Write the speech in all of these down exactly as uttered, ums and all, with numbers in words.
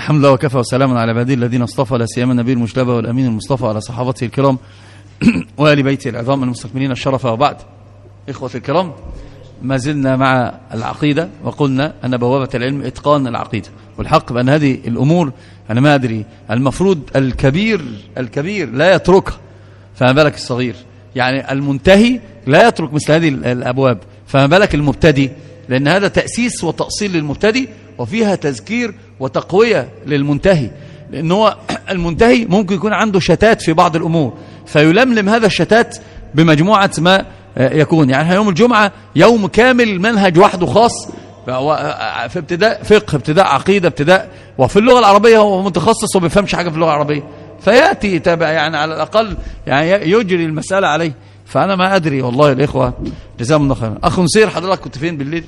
الحمد لله وكفى وسلام على عباده الذين اصطفى، لا سيما النبي المجتبى والامين المصطفى على صحابته الكرام وآل بيته العظام المستكملين الشرف. وبعد، إخوة الكرام، ما زلنا مع العقيدة، وقلنا أن بوابة العلم إتقان العقيدة، والحق بأن هذه الأمور أنا ما أدري، المفروض الكبير الكبير لا يتركها، فما بالك الصغير؟ يعني المنتهي لا يترك مثل هذه الأبواب، فما بالك المبتدي؟ لأن هذا تأسيس وتأصيل للمبتدي، وفيها تذكير وتقوية للمنتهي، لأن هو المنتهي ممكن يكون عنده شتات في بعض الأمور، فيلملم هذا الشتات بمجموعة ما يكون. يعني يوم الجمعة يوم كامل منهج وحده خاص في ابتداء فقه، ابتداء عقيدة، ابتداء، وفي اللغة العربية هو متخصص وما بيفهمش حاجة في اللغة العربية، فيأتي تابع يعني على الأقل يعني يجري المسألة عليه. فأنا ما أدري والله الإخوة، جزاهم الله خيرا. أخ نصير، حضرتك كنت فين بالليل؟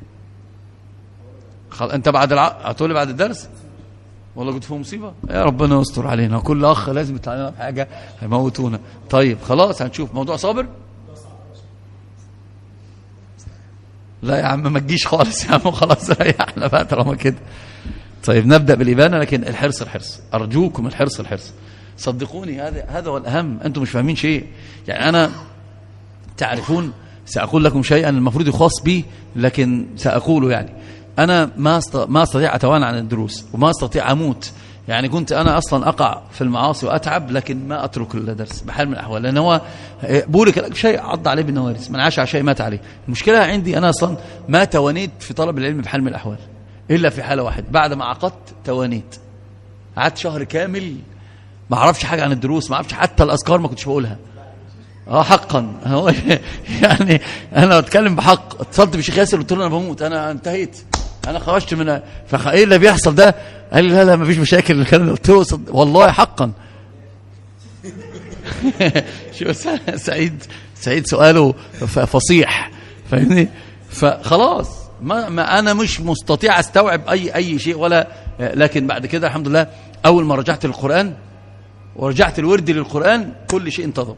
خل... أنت بعد الع... هتقولي بعد الدرس؟ والله كنت في مصيبة، يا ربنا يستر علينا، كل أخ لازم يتعلم حاجة هيموتونا. طيب خلاص هنشوف موضوع صابر. لا يا عم ما تجيش خالص يا عم، خلاص ريحنا بقى طالما كده. طيب نبدأ بالإبانة، لكن الحرص الحرص، أرجوكم الحرص الحرص، صدقوني هذا هذا هو الأهم. أنتم مش فاهمين شيء. يعني أنا تعرفون سأقول لكم شيئا المفروض يخاص بي، لكن سأقوله. يعني أنا ما ما أستطيع أتوانى عن الدروس، وما أستطيع أموت. يعني كنت أنا أصلا أقع في المعاصي وأتعب، لكن ما أترك الدرس بحال من الأحوال، لأن هو بورك لك شيء عض عليه بالنوارس، من عاش على شيء مات عليه. المشكلة عندي أنا أصلا ما توانيت في طلب العلم بحال من الأحوال، إلا في حالة واحد، بعد ما عقدت توانيت، قعدت شهر كامل ما أعرفش حاجة عن الدروس، ما أعرفش حتى الأذكار ما كنتش بقولها. اه حقا هو يعني أنا أتكلم بحق. اتصلت بشيخ ياسر قلت له أنا بموت، أنا انتهيت، أنا خرجت من فخ... إيه اللي بيحصل ده؟ قال لي لا لا مفيش مشاكل. الكلام قلت له والله حقا. شو سعيد سعيد سؤاله فصيح، فاهمني؟ فخلاص ما, ما أنا مش مستطيع أستوعب أي أي شيء ولا. لكن بعد كده الحمد لله أول ما رجعت للقرآن ورجعت الورد للقرآن كل شيء انتظم.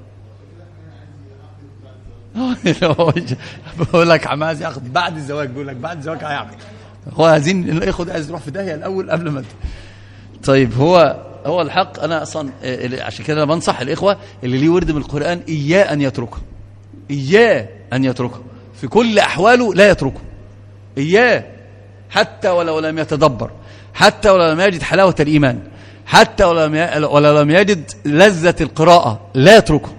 بقول لك عماز ياخد بعد الزواج، بقول لك بعد الزواج هيعمل، هو عايزين الاخوه عايز يروح في داهيه الاول قبل ما. طيب هو هو الحق. انا اصلا عشان كده انا بنصح الاخوه اللي ليه ورد من القران اياه ان يتركه، اياه ان يتركه في كل احواله، لا يتركه اياه، حتى ولو لم يتدبر، حتى ولو لم يجد حلاوه الايمان، حتى ولو لم يجد لذه القراءه، لا يتركه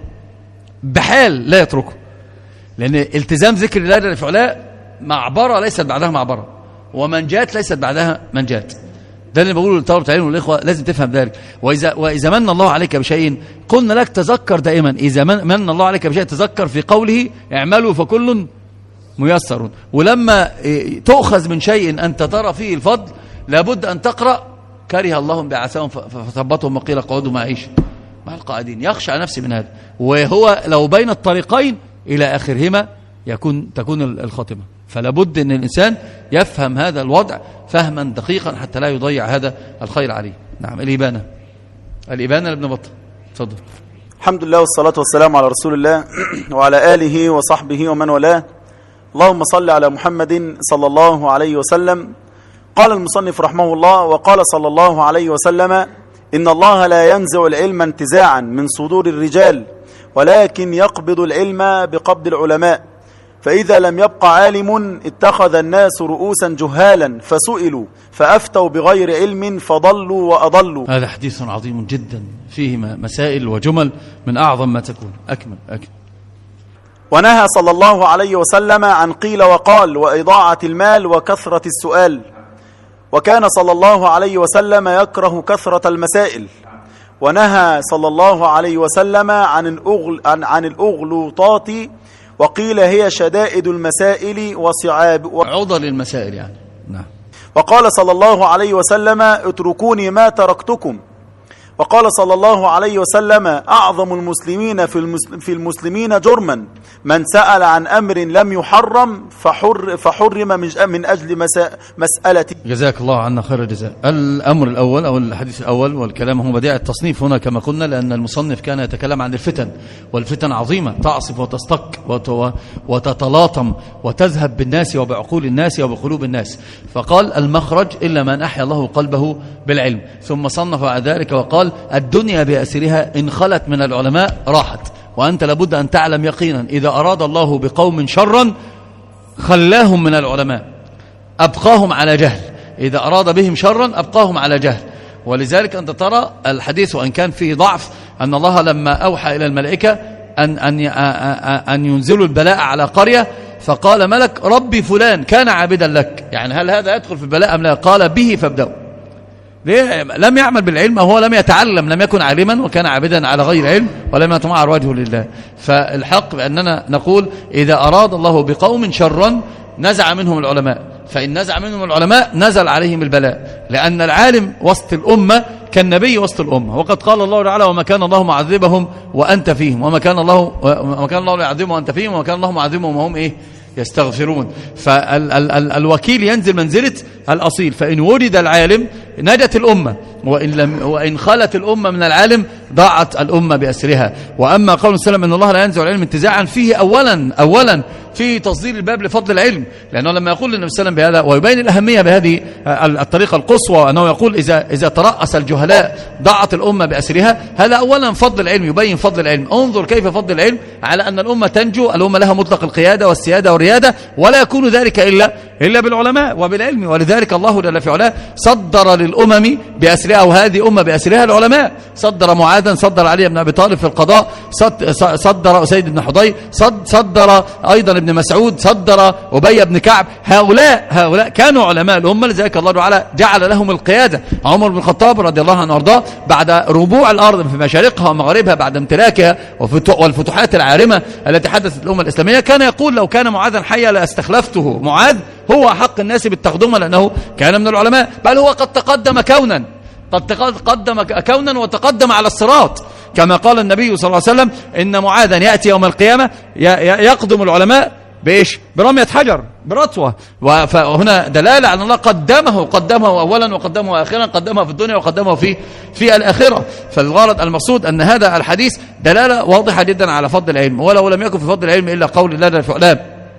بحال، لا يتركه. لأن التزام ذكر الله جل في علاه معبرة ليست بعدها معبرة، ومنجات ليست بعدها منجات. ده اللي بقوله للطلبة العلم والإخوة، لازم تفهم ذلك. وإذا, وإذا من الله عليك بشيء قلنا لك تذكر دائما، إذا من, من الله عليك بشيء تذكر في قوله اعملوا فكل ميسر. ولما تؤخذ من شيء أنت ترى فيه الفضل لابد أن تقرأ كره الله بعثهم فثبتهم وقيل قعودوا مع عيش مع القاعدين، يخشى على نفسه من هذا. وهو لو بين الطريقين إلى آخرهما يكون تكون الخاتمة. فلا بد أن الإنسان يفهم هذا الوضع فهما دقيقا حتى لا يضيع هذا الخير عليه. نعم. الإبانة الإبانة لابن بطة، تفضل. الحمد لله والصلاة والسلام على رسول الله وعلى آله وصحبه ومن والاه. اللهم صل على محمد صلى الله عليه وسلم. قال المصنف رحمه الله: وقال صلى الله عليه وسلم: إن الله لا ينزع العلم انتزاعا من صدور الرجال، ولكن يقبض العلم بقبض العلماء، فإذا لم يبق عالم اتخذ الناس رؤوسا جهالا فسئلوا فأفتوا بغير علم فضلوا وأضلوا. هذا حديث عظيم جدا فيه مسائل وجمل من أعظم ما تكون. أكمل أكمل. ونهى صلى الله عليه وسلم عن قيل وقال وإضاعة المال وكثرة السؤال، وكان صلى الله عليه وسلم يكره كثرة المسائل. ونهى صلى الله عليه وسلم عن الأغل عن, عن الأغلوطات، وقيل هي شدائد المسائل وصعاب و... عضل المسائل يعني. نعم. وقال صلى الله عليه وسلم: اتركوني ما تركتكم. وقال صلى الله عليه وسلم أعظم المسلمين في المسلمين جرما من سأل عن أمر لم يحرم فحر فحرم من أجل مسألته. جزاك الله عنا خير الجزاء. الأمر الأول أو الحديث الأول والكلام هو بديع التصنيف هنا كما قلنا، لأن المصنف كان يتكلم عن الفتن، والفتن عظيمة تعصف وتستق وتتلاطم وتذهب بالناس وبعقول الناس وبقلوب الناس، فقال المخرج إلا من أحيا الله قلبه بالعلم. ثم صنف بعد ذلك وقال الدنيا بأسرها إن خلت من العلماء راحت، وأنت لابد أن تعلم يقينا إذا أراد الله بقوم شرا خلاهم من العلماء، أبقاهم على جهل، إذا أراد بهم شرا أبقاهم على جهل. ولذلك أنت ترى الحديث وأن كان فيه ضعف أن الله لما أوحى إلى الملائكة أن, أن, أن ينزلوا البلاء على قرية، فقال ملك ربي فلان كان عابدا لك، يعني هل هذا يدخل في البلاء أم لا؟ قال به فابدأوا. لم يعمل بالعلم، هو لم يتعلم، لم يكن عالما وكان عابدا على غير علم ولم يتمعر وجهه لله. فالحق بأننا نقول إذا أراد الله بقوم شرا نزع منهم العلماء، فإن نزع منهم العلماء نزل عليهم البلاء، لأن العالم وسط الأمة كالنبي وسط الأمة. وقد قال الله تعالى وما كان الله معذبهم وأنت فيهم، وما كان الله وما كان الله يعذبهم وأنت فيهم، وما كان الله معذبهم وهم إيه يستغفرون. فالوكيل ينزل منزلة الأصيل، فإن وجد العالم نجت الأمة، وإن, لم وإن خلت الأمة من العالم ضاعت الأمة بأسرها. وأما قول السلام أن الله لا ينزع العلم انتزاعا، فيه أولا أولا فيه تصدير الباب لفضل العلم، لأنه لما يقول النبي صلى الله عليه وسلم بهذا ويبين الأهمية بهذه الطريقة القصوى، أنه يقول إذا إذا ترأس الجهلاء ضاعت الأمة بأسرها، هذا أولا فضل العلم، يبين فضل العلم. انظر كيف فضل العلم على أن الأمة تنجو، الأمة لها مطلق القيادة والسيادة والريادة، ولا يكون ذلك إلا إلا بالعلماء وبالعلم. ولذلك الله جل في علاه صدر للأمم بأسرها، وهذه أمة بأسرها العلماء. صدر معاذا، صدر علي بن أبي طالب في القضاء، صدر أسيد بن حضير، صدر أيضا ابن مسعود، صدر أبي بن كعب. هؤلاء هؤلاء كانوا علماء الأمة، لذلك الله تعالى جعل لهم القيادة. عمر بن الخطاب رضي الله عنه وارضاه بعد ربوع الأرض في مشارقها ومغاربها بعد امتلاكها والفتوحات العارمة التي حدثت الأمة الإسلامية، كان يقول لو كان معاذا حيا لاستخلفته، معاذ هو حق الناس بالتقدمة لأنه كان من العلماء، بل هو قد تقدم كونا، قد تقدم كونا وتقدم على الصراط، كما قال النبي صلى الله عليه وسلم إن معاذا يأتي يوم القيامة يقدم العلماء بإيش؟ برمية حجر، برطوة. فهنا دلالة على الله قدمه قدمه أولا وقدمه آخرا، قدمه في الدنيا وقدمه في في الآخرة. فالغرض المقصود أن هذا الحديث دلالة واضحة جدا على فضل العلم، ولو لم يكن في فضل العلم إلا قول الله جل وعلا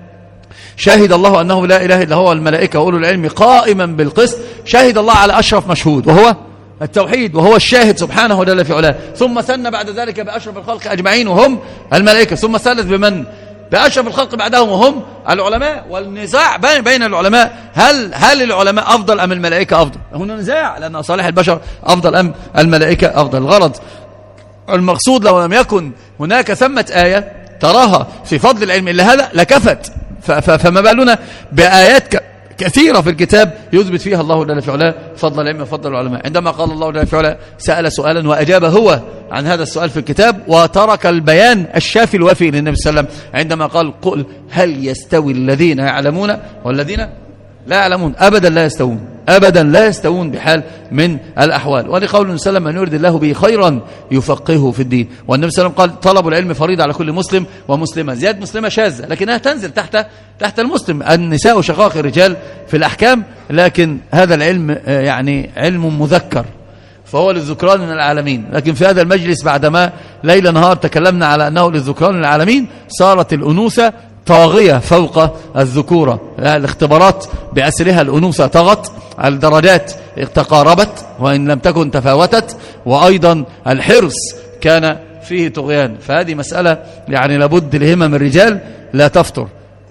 شهد الله أنه لا إله إلا هو الملائكة وأولو العلم قائما بالقسط. شهد الله على أشرف مشهود وهو التوحيد، وهو الشاهد سبحانه جل في علاه. ثم ثنى بعد ذلك بأشرف الخلق أجمعين وهم الملائكة، ثم ثلث بمن؟ بأشرف الخلق بعدهم وهم العلماء. والنزاع بين العلماء هل هل العلماء أفضل أم الملائكة أفضل؟ هنا نزاع، لأن صالح البشر أفضل أم الملائكة أفضل. الغرض المقصود لو لم يكن هناك ثمة آية تراها في فضل العلم إلا هذا لكفت، فما بالنا بآيات كثيرة في الكتاب يثبت فيها الله جل في علاه فضل العلم وفضل العلماء. عندما قال الله جل في علاه سأل سؤالا وأجاب هو عن هذا السؤال في الكتاب، وترك البيان الشافي الوافي للنبي صلى الله عليه وسلم عندما قال قل هل يستوي الذين يعلمون والذين لا يعلمون؟ أبدا لا يستوون، أبدا لا يستوون بحال من الأحوال. ولقول النبي صلى الله عليه وسلم من يريد الله به خيرا يفقهه في الدين. والنبي صلى الله عليه وسلم قال طلب العلم فريضة على كل مسلم ومسلمة. زيادة مسلمة شاذة لكنها تنزل تحت تحت المسلم. النساء شقائق الرجال في الأحكام، لكن هذا العلم يعني علم مذكر فهو للذكران من العالمين. لكن في هذا المجلس بعدما ليل نهار تكلمنا على أنه للذكران من العالمين، صارت الأنوثة طاغية فوق الذكورة. الاختبارات بأسرها الأنوثة طغت، الدرجات تقاربت وإن لم تكن تفاوتت، وأيضا الحرص كان فيه طغيان. فهذه مسألة يعني لابد لهمم الرجال لا تفتر.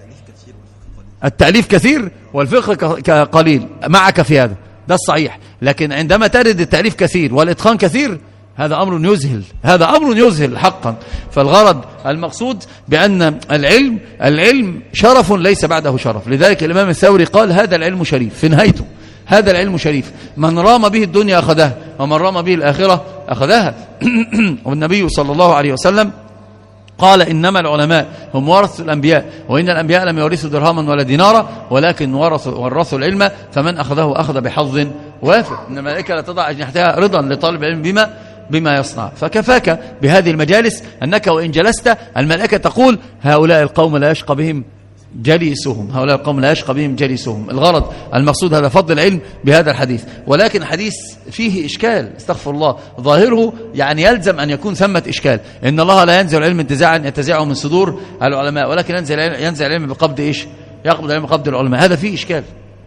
التأليف كثير والفقه قليل، معك في هذا، ده الصحيح. لكن عندما ترد التأليف كثير والإتقان كثير هذا أمر يذهل، هذا أمر يذهل حقا. فالغرض المقصود بأن العلم العلم شرف ليس بعده شرف. لذلك الإمام الثوري قال هذا العلم شريف في نهايته، هذا العلم شريف، من رام به الدنيا أخذها ومن رام به الآخرة أخذها. والنبي صلى الله عليه وسلم قال إنما العلماء هم ورث الأنبياء، وإن الأنبياء لم يورثوا درهما ولا دينارا ولكن ورثوا ورثوا العلم، فمن أخذه أخذ بحظ وافر. إن الملائكة لا تضع أجنحتها رضا لطالب العلم بما بما يصنع. فكفاك بهذه المجالس أنك وإن جلست الملائكة تقول هؤلاء القوم لا يشقى بهم جليسهم، هؤلاء القوم لا يشقى بهم جليسهم. الغرض المقصود هذا فضل العلم بهذا الحديث، ولكن الحديث فيه إشكال استغفر الله، ظاهره يعني يلزم أن يكون ثمة إشكال. إن الله لا ينزل العلم انتزاعا ينتزعه من صدور العلماء، ولكن ينزل ينزل العلم بقبض إيش؟ يقبض العلم بقبض العلماء. هذا فيه إشكال.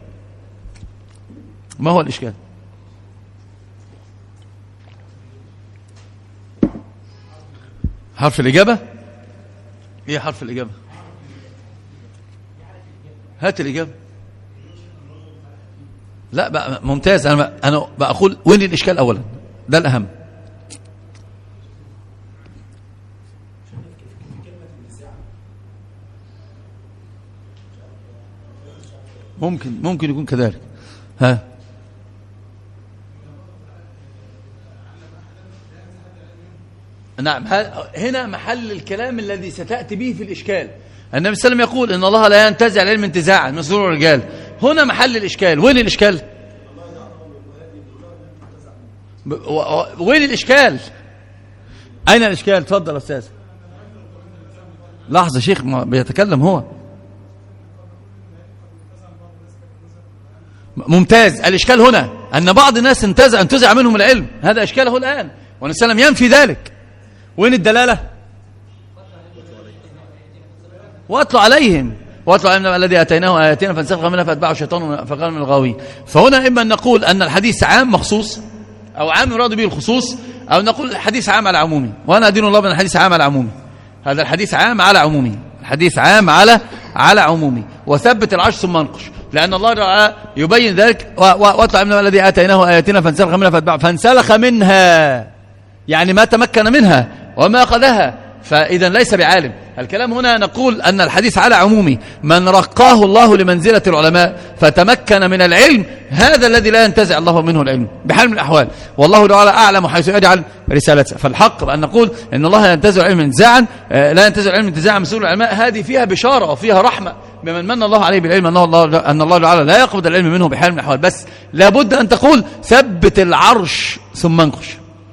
ما هو الإشكال؟ حرف الإجابة؟ إيه حرف الإجابة؟ هات الإجابة. لا بقى ممتاز، أنا أنا بقول وين الإشكال أولا، ده الأهم. ممكن ممكن يكون كذلك. ها نعم، هنا محل الكلام الذي ستأتي به في الإشكال. النبي صلى الله عليه وسلم يقول إن الله لا ينتزع العلم انتزاعا من صدور الرجال. هنا محل الإشكال. وين الإشكال؟ وين الإشكال؟ أين الإشكال؟ تفضل أستاذ. لحظة شيخ ما بيتكلم هو. ممتاز. الإشكال هنا أن بعض الناس انتزع انتزع منهم العلم، هذا إشكاله الآن، والنبي صلى الله عليه وسلم ينفي ذلك. وين الدلالة؟ واتلو عليهم واتلو عليهم الذي اتيناه اياتنا فانسلخ منها فاتبعه الشيطان فقال من الغاوين. فهنا اما ان نقول ان الحديث عام مخصوص او عام يراد به الخصوص، او نقول الحديث عام على عمومي. وانا ادين الله من الحديث عام على عمومي. هذا الحديث عام على عمومي، الحديث عام على على عمومي. وثبت العرش ثم انقش، لان الله تعالى يبين ذلك. واتلو عليهم الذي اتيناه اياتنا فانسلخ منها فاتبعه فانسلخ منها، يعني ما تمكن منها وما أخذها، فإذا ليس بعالم. الكلام هنا نقول أن الحديث على عمومي، من رقاه الله لمنزلة العلماء فتمكن من العلم، هذا الذي لا ينتزع الله منه العلم بحال من الأحوال، والله تعالى أعلم حيث يجعل رسالته. فالحق بأن نقول أن الله لا ينتزع العلم انتزاعا، لا ينتزع العلم انتزاعا من صدور العلماء. هذه فيها بشارة وفيها رحمة بمن من الله عليه بالعلم، أن الله أن الله تعالى لا يقبض العلم منه بحال من الأحوال. بس لابد أن تقول ثبت العرش ثم انقش.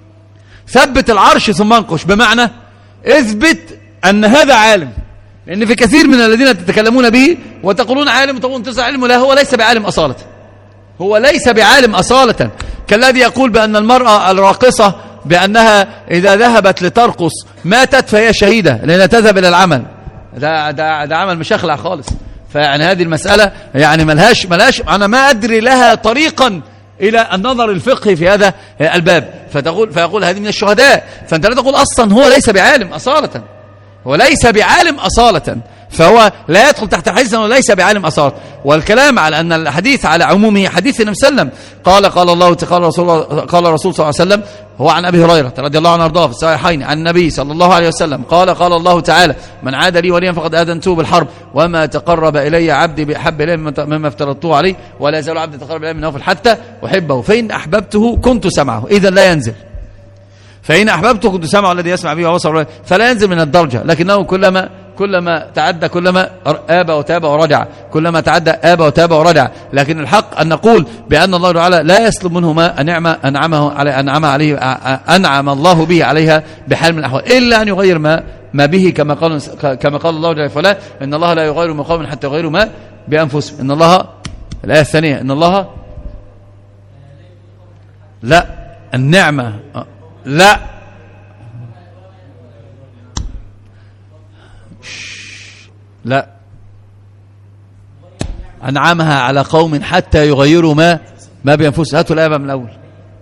ثبت العرش ثم انقش بمعنى اثبت أن هذا عالم، لأن في كثير من الذين تتكلمون به وتقولون عالم وتقولون انتزع علمه، لا، هو ليس بعالم أصالة، هو ليس بعالم أصالة. كالذي يقول بأن المرأة الراقصة بأنها إذا ذهبت لترقص ماتت فهي شهيدة لأنها تذهب إلى العمل. ده, ده, ده عمل مش أخلع خالص. فيعني هذه المسألة يعني ملهاش, ملهاش أنا ما أدري لها طريقا إلى النظر الفقهي في هذا الباب. فتقول فيقول هذه من الشهداء. فأنت لا تقول أصلا هو ليس بعالم أصالة، هو ليس بعالم أصالة، فهو لا يدخل تحت حديث أنه ليس بعالم أصالة. والكلام على أن الحديث على عمومه حديث النبي صلى الله عليه وسلم قال قال الله قال رسول قال الرسول صلى الله عليه وسلم، هو عن أبي هريرة رضي الله عنه وارضاه في الصحيحين عن النبي صلى الله عليه وسلم قال قال الله تعالى من عاد لي وليا فقد آذنته بالحرب وما تقرب إلي عبدي بأحب إلي مما افترضته عليه ولا يزال عبدي تقرب إلي من نوفل حتى أحبه فإن أحببته كنت سمعه. إذا لا ينزل. فإن أحببته كنت سمعه الذي يسمع به وبصره، فلا ينزل من الدرجة، لكنه كلما كلما تعدى كلما آب وتاب ورجع، كلما تعدى آب وتاب ورجع. لكن الحق أن نقول بأن الله تعالى لا يسلب منه ما أنعم أنعمه عليه أنعم عليه أنعم الله به عليها بحال من الأحوال، إلا أن يغير ما ما به كما قال كما قال الله جل وعلا إن الله لا يغير ما قوم حتى يغيروا ما بأنفسهم. إن الله الآية الثانية إن الله لا النعمة لا لا أنعمها على قوم حتى يغيروا ما ما بأنفسهم. هاتوا الآية من الأول.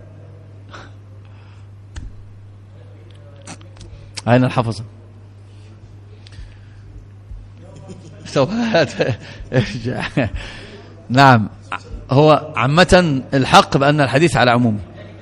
أين الحفظة؟ نعم، هو عامة الحق بأن الحديث على عمومه،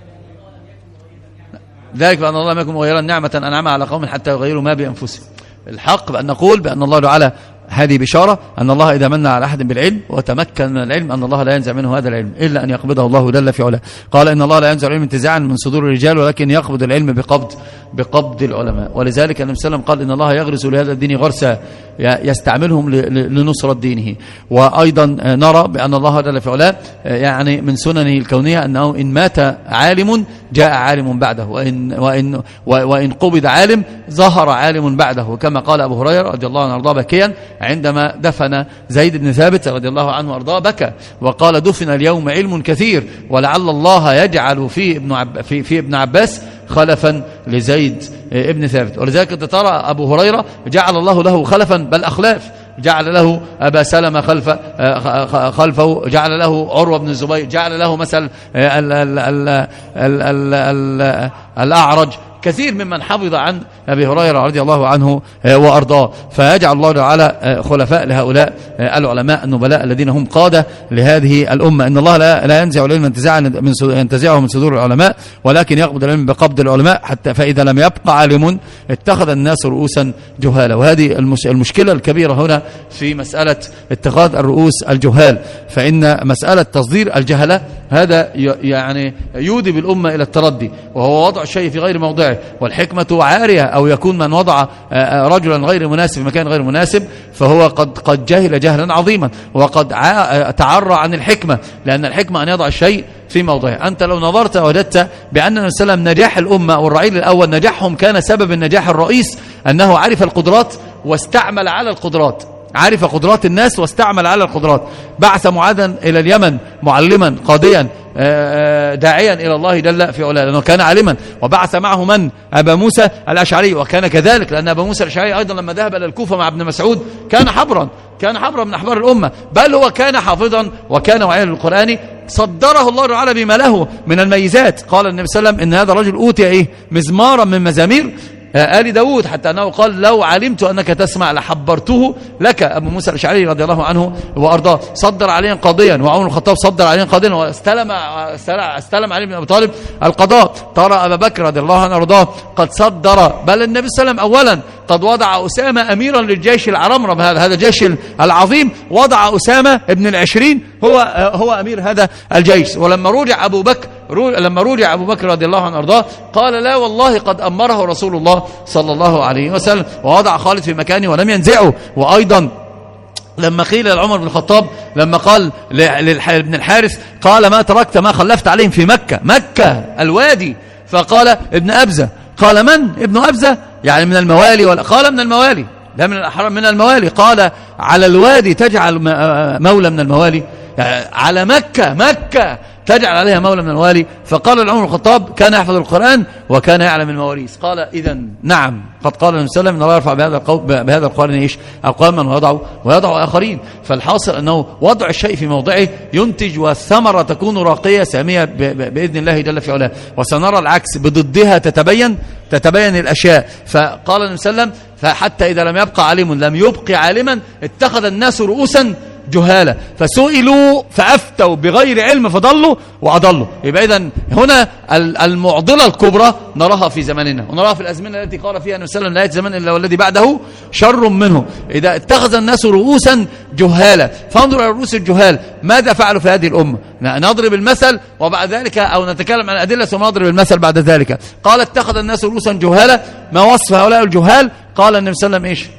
ذلك بأن الله لم يكن مغيرا نعمة أنعمها على قوم حتى يغيروا ما بأنفسهم. الحق بأن نقول بأن الله تعالى هذه بشارة أن الله إذا من على أحد بالعلم وتمكن من العلم أن الله لا ينزع منه هذا العلم إلا أن يقبضه الله جل في علاه. قال إن الله لا ينزع العلم انتزاعا من صدور الرجال ولكن يقبض العلم بقبض بقبض العلماء. ولذلك النبي صلى الله عليه وسلم قال إن الله يغرس لهذا الدين غرسا يستعملهم لنصرة دينه. وأيضا نرى بأن الله جل في علاه يعني من سننه الكونية أنه إن مات عالم جاء عالم بعده، وإن, وإن, وإن قبض عالم ظهر عالم بعده، كما قال أبو هريرة رضي الله عنه وارضاه بكيا عندما دفن زيد بن ثابت رضي الله عنه وارضاه بكى وقال دفن اليوم علم كثير ولعل الله يجعل في ابن, عب في, في ابن عباس خلفا لزيد ابن ثابت. ولذلك ترى أبو هريرة جعل الله له خلفا بل أخلاف، جعل له أبا سلمة خلف خلفه، جعل له عروة بن الزبير، جعل له مثل الأعرج، كثير ممن حفظ عن أبي هريرة رضي الله عنه وأرضاه. فيجعل الله تعالى خلفاء لهؤلاء العلماء النبلاء الذين هم قادة لهذه الأمة. إن الله لا, لا ينزع العلم انتزاعا من ينتزعه من صدور العلماء ولكن يقبض العلم بقبض العلماء، حتى فإذا لم يبقى عالم اتخذ الناس رؤوسا جهالا. وهذه المشكلة الكبيرة هنا في مسألة اتخاذ الرؤوس الجهال، فإن مسألة تصدير الجهلة هذا يعني يودي الأمة إلى التردي، وهو وضع شيء في غير موضعه، والحكمة عارية، أو يكون من وضع رجلا غير مناسب في مكان غير مناسب فهو قد قد جهل جهلا عظيما وقد تعرى عن الحكمة، لأن الحكمة أن يضع الشيء في موضعه. أنت لو نظرت وجدت بأن النبي صلى الله عليه وسلم نجاح الأمة والرعيل الأول نجاحهم كان سبب النجاح الرئيس أنه عرف القدرات واستعمل على القدرات، عرف قدرات الناس واستعمل على القدرات. بعث معاذا إلى اليمن معلما قاضيا داعيا إلى الله جل في علاه لأنه كان عالما، وبعث معه من؟ أبا موسى الأشعري، وكان كذلك لأن أبا موسى الأشعري أيضا لما ذهب إلى الكوفة مع ابن مسعود كان حبرا، كان حبرا من أحبار الأمة، بل هو كان حافظا وكان واعيا للقرآن، صدره الله تعالى بما له من الميزات. قال النبي صلى الله عليه وسلم إن هذا الرجل أوتي إيه؟ مزمارا من مزامير آل داود، حتى أنه قال لو علمت أنك تسمع لحبرته لك. أبو موسى الأشعري رضي الله عنه وأرضاه صدر عليا قاضيا، وعمر الخطاب صدر عليا قاضيا، واستلم استلم علي بن أبي طالب القضاء. ترى أبا بكر رضي الله عنه وأرضاه قد صدر، بل النبي صلى الله عليه وسلم أولا قد وضع أسامة أميرا للجيش العرمرم، هذا هذا الجيش العظيم، وضع أسامة ابن العشرين هو هو أمير هذا الجيش. ولما رجع أبو بكر لما رجع أبو بكر رضي الله عنه وأرضاه قال لا والله قد أمره رسول الله صلى الله عليه وسلم، ووضع خالد في مكانه ولم ينزعه. وأيضا لما قيل لعمر بن الخطاب لما قال لابن الحارث قال ما تركت ما خلفت عليهم في مكة، مكة الوادي، فقال ابن أبزة، قال من؟ ابن أبزة يعني من الموالي، ولا قال من الموالي لا من الأحرام من الموالي، قال على الوادي تجعل مولى من الموالي، يعني على مكة مكة تجعل عليها مولى من الموالي. فقال العمر الخطاب كان يحفظ القرآن وكان يعلم المواريث، قال إذن نعم قد قال النبي صلى الله عليه وسلم إن الله يرفع بهذا القول بهذا القرآن ايش أقواما ويضع ويضع آخرين. فالحاصل أنه وضع الشيء في موضعه ينتج، والثمرة تكون راقية سامية بإذن الله جل في علاه. وسنرى العكس بضدها تتبين تتبين الأشياء. فقال النبي صلى الله عليه وسلم فحتى إذا لم يبقى عالم لم يبقي عالما اتخذ الناس رؤوسا جهالة فسئلوا فأفتوا بغير علم فضلوا وأضلوا. يبقى إذن هنا المعضلة الكبرى نراها في زماننا ونراها في الأزمنة التي قال فيها النبي صلى الله عليه وسلم لا يأتي زمان إلا والذي بعده شر منه. إذا اتخذ الناس رؤوسا جهالة فانظر إلى رؤوس الجهال ماذا فعلوا في هذه الأمة. نضرب المثل وبعد ذلك أو نتكلم عن أدلة ثم نضرب المثل بعد ذلك. قال اتخذ الناس رؤوسا جهالة، ما وصف هؤلاء الجهال؟ قال النبي صلى الله عليه وسلم إيش؟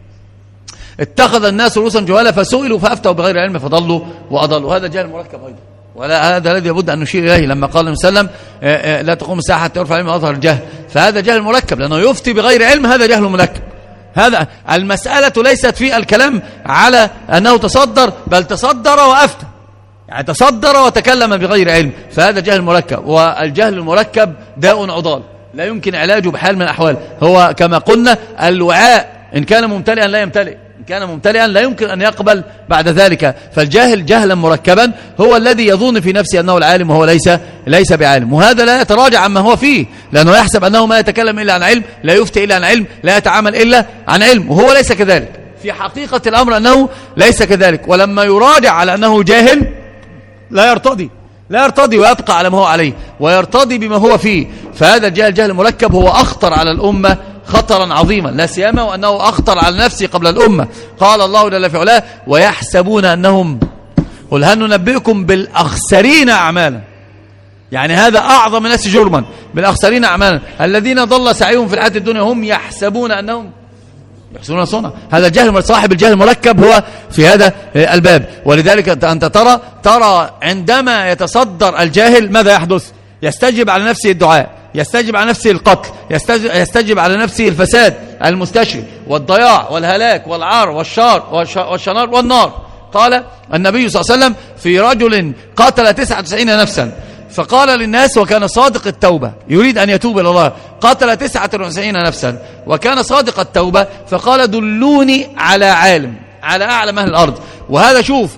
اتخذ الناس رؤوسا جهالا فسئلوا فافتوا بغير علم فضلوا واضلوا. هذا جهل مركب ايضا، ولا هذا الذي لابد ان نشير اليه لما قال النبي صلى الله عليه وسلم لا تقوم الساعه حتى يرفع علم واظهر الجهل. فهذا جهل مركب لانه يفتي بغير علم، هذا جهل مركب. هذا المساله ليست في الكلام على انه تصدر، بل تصدر وافتى، يعني تصدر وتكلم بغير علم، فهذا جهل مركب. والجهل المركب داء عضال لا يمكن علاجه بحال من الاحوال. هو كما قلنا الوعاء ان كان ممتلئا لا يمتلئ، إن كان ممتلئا لا يمكن أن يقبل بعد ذلك. فالجاهل جهلا مركبا هو الذي يظن في نفسه أنه العالم وهو ليس ليس بعالم، وهذا لا يتراجع عما هو فيه، لأنه يحسب أنه ما يتكلم إلا عن علم، لا يفتي إلا عن علم، لا يتعامل إلا عن علم، وهو ليس كذلك. في حقيقة الأمر أنه ليس كذلك، ولما يراجع على أنه جاهل لا يرتضي لا يرتضي ويبقى على ما هو عليه ويرتضي بما هو فيه. فهذا الجهل جهل مركب هو أخطر على الأمة خطرا عظيما، لا سيما وأنه أخطر على نفسه قبل الأمة. قال الله جل في علاه ويحسبون أنهم، قل هل ننبئكم بالأخسرين أعمالا، يعني هذا أعظم الناس جرما، بالأخسرين أعمالا الذين ضل سعيهم في الحياة الدنيا هم يحسبون أنهم يحسنون صنعا. هذا الجهل، صاحب الجهل المركب هو في هذا الباب. ولذلك أنت ترى ترى عندما يتصدر الجاهل ماذا يحدث؟ يستجب على نفسه الدعاء، يستجب على نفسه القتل، يستجب, يستجب على نفسه الفساد المستشري والضياع والهلاك والعار والشار والشنار والنار. قال النبي صلى الله عليه وسلم في رجل قتل تسعة وتسعين نفسا فقال للناس وكان صادق التوبة يريد أن يتوب إلى الله، قتل تسعة وتسعين نفسا وكان صادق التوبة، فقال دلوني على عالم، على أعلم أهل الأرض. وهذا شوف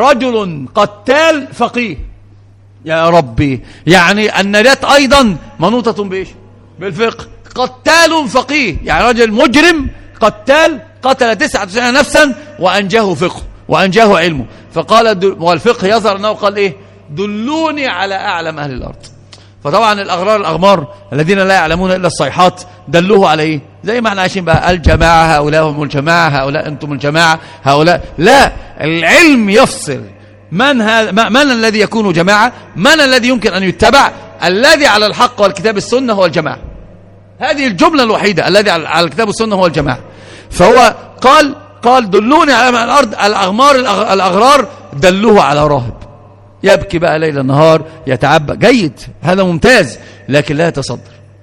رجل قتال فقيه، يا ربي، يعني النجاة أيضا منوطة بإيش؟ بالفقه. قتال فقيه يعني رجل مجرم قتال قتل تسعة وتسعين نفسا وأنجاه فقه وأنجاه علمه، فقال والفقه يظهر أنه قال إيه؟ دلوني على أعلم أهل الأرض. فطبعا الأغرار الأغمار الذين لا يعلمون إلا الصيحات دلوه على إيه؟ زي ما احنا عايشين بقى الجماعة، هؤلاء هم الجماعة، هؤلاء أنتم الجماعة، هؤلاء لا. العلم يفصل من هذا، من الذي يكون جماعة، من الذي يمكن أن يتبع. الذي على الحق والكتاب السنة هو الجماعة، هذه الجملة الوحيدة، الذي على الكتاب والسنة هو الجماعة. فهو قال قال دلوني على الأرض. الأغمار الأغرار دلوه على راهب يبكي بقى ليل النهار يتعبى، جيد، هذا ممتاز، لكن لا يتصدر،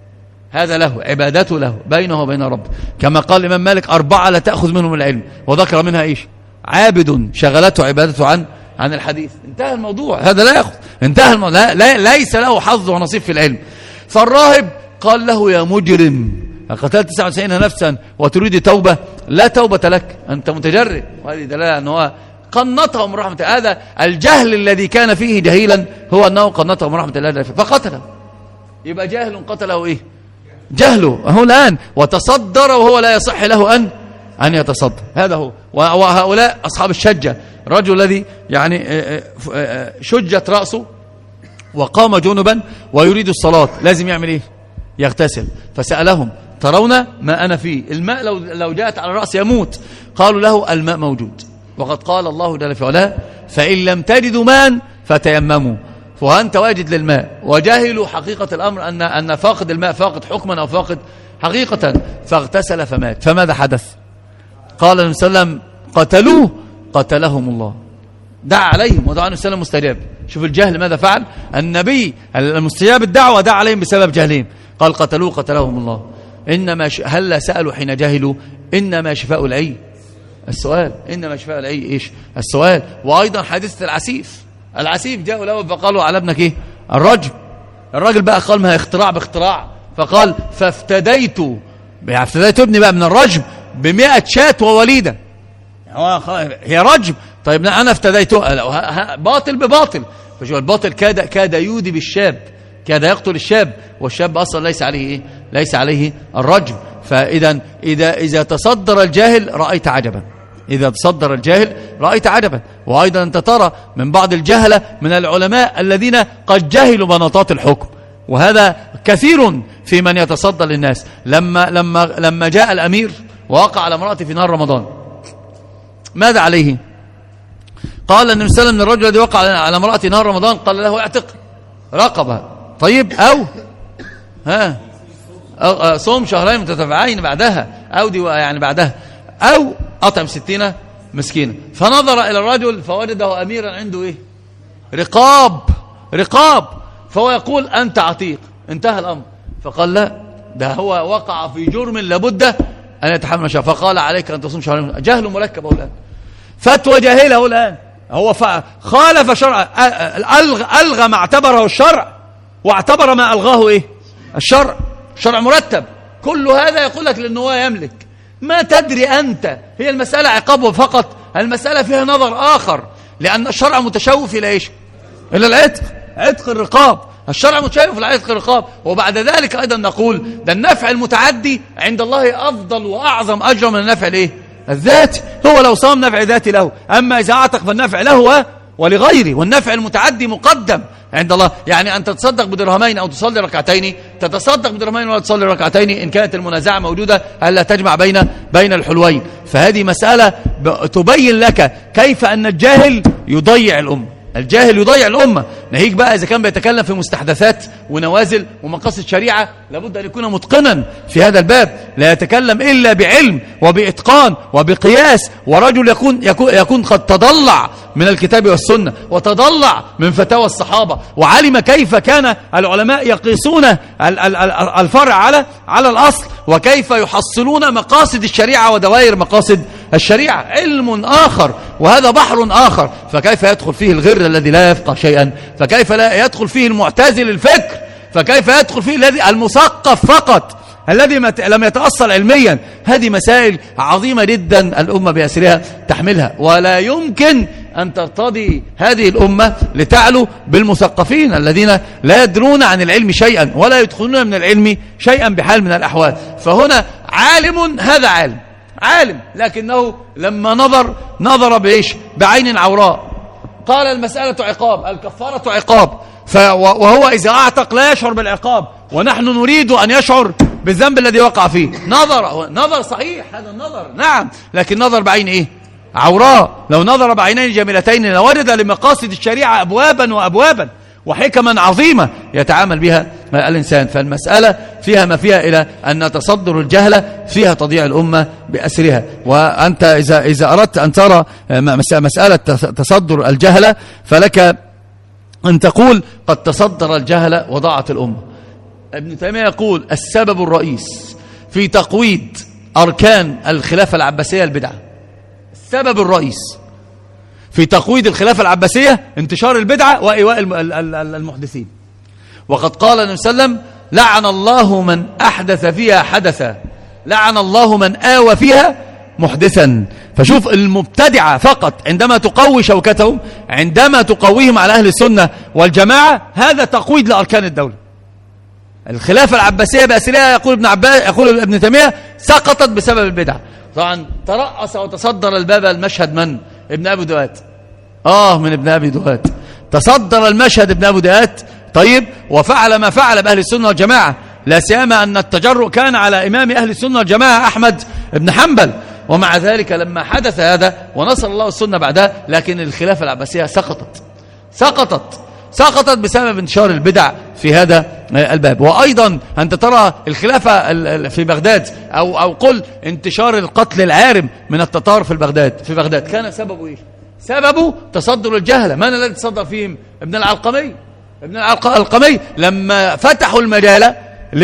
هذا له عبادته له بينه وبين رب. كما قال الإمام مالك أربعة لا تأخذ منهم العلم، وذكر منها إيش؟ عابد شغلته عبادته عن عن الحديث. انتهى الموضوع، هذا لا يأخذ، انتهى الموضوع، لا لا ليس له حظ ونصيب في العلم. فالراهب قال له يا مجرم قتلت تسعة وتسعين نفسا وتريد توبة، لا توبة لك، أنت متجرد. وهذه دلالة أنه قنطه من رحمة. هذا الجهل الذي كان فيه جهيلا هو أنه قنطه من رحمة الله فقتله. يبقى جاهل قتله إيه؟ جهله هو الآن، وتصدر وهو لا يصح له أن أن يتصدر. هذا هو. وهؤلاء أصحاب الشجة، الرجل الذي يعني شجت رأسه وقام جنبا ويريد الصلاة، لازم يعمل إيه؟ يغتسل. فسألهم ترون ما أنا فيه، الماء لو لو جاءت على الرأس يموت. قالوا له الماء موجود، وقد قال الله جل في علاه فإن لم تجدوا ماء فتيمموا. فأنت واجد للماء وجاهلوا حقيقة الأمر أن أن فاقد الماء فاقد حكما أو فاقد حقيقة، فاغتسل فمات. فماذا حدث؟ قال النبي صلى الله عليه وسلم قتلوه قتلهم الله، دعا عليهم ودعا النبي صلى الله عليه وسلم مستجاب. شوف الجهل ماذا فعل النبي المستجاب الدعوة، دعا عليهم بسبب جهلهم. قال قتلوه قتلهم الله. إنما ش... هل سألوا حين جهلوا؟ إنما شفاء العي السؤال، إنما شفاء العي إيش؟ السؤال. وأيضا حادثة العسيف، العسيف جاءوا له فقالوا على ابنك إيه؟ الرجم. الراجل بقى قال ما هي اختراع باختراع، فقال فافتديت افتديت ابني بقى من الرجم بمئة شاة ووليدة. هي رجم، طيب أنا افتديته باطل بباطل. فشو الباطل كاد كاد يودي بالشاب، كاد يقتل الشاب، والشاب أصلا ليس عليه إيه؟ ليس عليه الرجم. فإذا إذا إذا تصدر الجاهل رأيت عجبا، إذا تصدر الجاهل رأيت عجبا. وأيضا أنت ترى من بعض الجهلة من العلماء الذين قد جهلوا مناطات الحكم، وهذا كثير في من يتصدى للناس. لما لما لما جاء الأمير ووقع على امرأته في نهار رمضان، ماذا عليه؟ قال النبي صلى الله عليه وسلم الرجل الذي وقع على امرأته نهار رمضان قال له اعتق رقبة، طيب، أو ها أو صوم شهرين متتابعين بعدها، أو دي يعني بعدها، أو أطعم ستين مسكينة. فنظر إلى الرجل فوجده أميرا عنده إيه؟ رقاب رقاب فهو يقول أنت عتيق، انتهى الأمر. فقال لا، ده هو وقع في جرم لابد أن يتحمل شهر. فقال عليك أن تصوم شهرين. جهل مركب الآن، فتوى جاهله الآن، هو خالف شرع، ألغى, ألغى ما اعتبره الشرع واعتبر ما ألغاه إيه؟ الشرع. شرع مرتب. كل هذا يقول لك لأنه هو يملك، ما تدري أنت. هي المسألة عقابه فقط، المسألة فيها نظر آخر، لأن الشرع متشوف إلى إيش؟ إلى العتق، عتق الرقاب. الشرع متشوف إلى عتق الرقاب. وبعد ذلك أيضا نقول ده النفع المتعدي عند الله أفضل وأعظم أجر من النفع الإيه؟ الذاتي. هو لو صام نفع ذاتي له، أما إذا أعتق فالنفع له ولغيره، والنفع المتعدي مقدم عند الله. يعني أن تتصدق بدرهمين أو تصلي ركعتين، تتصدق بدرهمين ولا تصلي ركعتين إن كانت المنازعة موجودة ألا تجمع بين بين الحلوين. فهذه مسألة تبين لك كيف أن الجاهل يضيع الأمة، الجاهل يضيع الأمة. ناهيك بقى إذا كان بيتكلم في مستحدثات ونوازل ومقاصد شريعة، لابد أن يكون متقنا في هذا الباب، لا يتكلم إلا بعلم وبإتقان وبقياس، ورجل يكون, يكون, يكون قد تضلع من الكتاب والسنة وتضلع من فتاوى الصحابة، وعلم كيف كان العلماء يقيسون الفرع على على الأصل، وكيف يحصلون مقاصد الشريعة ودوائر مقاصد الشريعة. علم آخر، وهذا بحر آخر، فكيف يدخل فيه الغر الذي لا يفقه شيئا؟ فكيف لا يدخل فيه المعتزل الفكر؟ فكيف يدخل فيه الذي المثقف فقط الذي لم يتأصل علميا؟ هذه مسائل عظيمة جدا الأمة بأسرها تحملها، ولا يمكن أن ترتضي هذه الأمة لتعلو بالمثقفين الذين لا يدرون عن العلم شيئا ولا يدخلون من العلم شيئا بحال من الأحوال. فهنا عالم، هذا عالم عالم لكنه لما نظر نظر بإيش؟ بعين عوراء. قال المسألة عقاب، الكفارة عقاب، وهو إذا أعتق لا يشعر بالعقاب، ونحن نريد أن يشعر بالذنب الذي وقع فيه. نظر نظر صحيح، هذا النظر نعم، لكن نظر بعين إيه؟ عوراء. لو نظر بعينين جميلتين لوجد لمقاصد الشريعة أبوابا وأبوابا وحكما عظيمة يتعامل بها الإنسان. فالمسألة فيها ما فيها إلى أن تصدر الجهلة فيها تضيع الأمة بأسرها. وأنت إذا, إذا أردت أن ترى مسألة تصدر الجهلة فلك أن تقول قد تصدر الجهلة وضاعت الأمة. ابن تيمية يقول السبب الرئيس في تقويض أركان الخلافة العباسية البدعة. السبب الرئيس في تقويض الخلافة العباسية انتشار البدعة وإيواء المحدثين. وقد قال النبي صلى الله عليه وسلم لعن الله من أحدث فيها حدثا، لعن الله من آوى فيها محدثا. فشوف المبتدعة فقط عندما تقوي شوكتهم، عندما تقويهم على أهل السنة والجماعة، هذا تقويض لأركان الدولة. الخلافة العباسية بأسرها يقول ابن عباس يقول ابن تيمية سقطت بسبب البدعة. طبعا ترأس وتصدر الباب المشهد من؟ ابن أبي دوات. آه من ابن أبي دوات تصدر المشهد ابن أبي دوات. طيب، وفعل ما فعل بأهل السنة والجماعة، لا سيما أن التجرؤ كان على إمام أهل السنة والجماعة أحمد بن حنبل، ومع ذلك لما حدث هذا ونصر الله السنة بعدها، لكن الخلافة العباسية سقطت سقطت سقطت بسبب انتشار البدع في هذا الباب. وأيضا أنت ترى الخلافة في بغداد أو أو قل انتشار القتل العارم من التتار في بغداد في بغداد كان سببه إيش؟ سببه تصدر الجهلة. من الذي تصدر فيهم؟ ابن العلقمي. ابن العلقمي لما فتحوا المجال